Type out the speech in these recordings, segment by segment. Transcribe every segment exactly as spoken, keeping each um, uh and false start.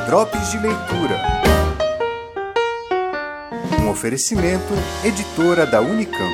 Drops de Leitura. Um oferecimento, editora da Unicamp.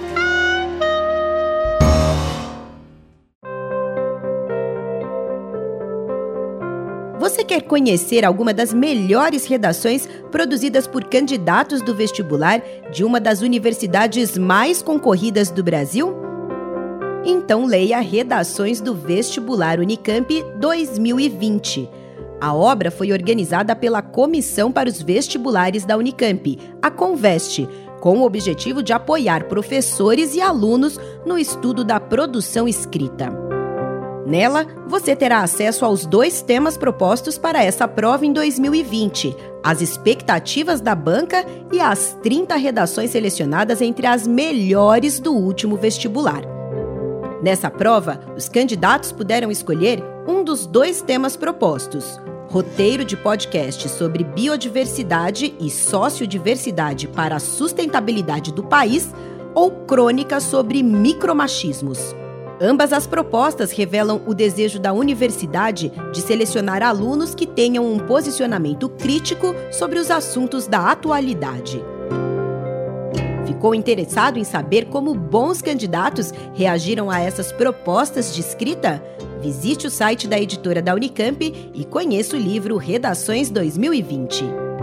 Você quer conhecer alguma das melhores redações produzidas por candidatos do vestibular de uma das universidades mais concorridas do Brasil? Então leia Redações do Vestibular Unicamp dois mil e vinte. A obra foi organizada pela Comissão para os Vestibulares da Unicamp, a Conveste, com o objetivo de apoiar professores e alunos no estudo da produção escrita. Nela, você terá acesso aos dois temas propostos para essa prova em dois mil e vinte, as expectativas da banca e as trinta redações selecionadas entre as melhores do último vestibular. Nessa prova, os candidatos puderam escolher um dos dois temas propostos: roteiro de podcast sobre biodiversidade e sociodiversidade para a sustentabilidade do país ou crônica sobre micromachismos. Ambas as propostas revelam o desejo da universidade de selecionar alunos que tenham um posicionamento crítico sobre os assuntos da atualidade. Ficou interessado em saber como bons candidatos reagiram a essas propostas de escrita? Visite o site da editora da Unicamp e conheça o livro Redações dois mil e vinte.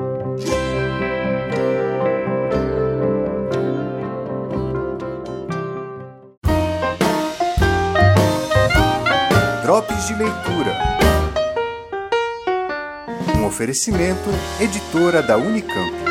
Drops de Leitura. Um oferecimento, editora da Unicamp.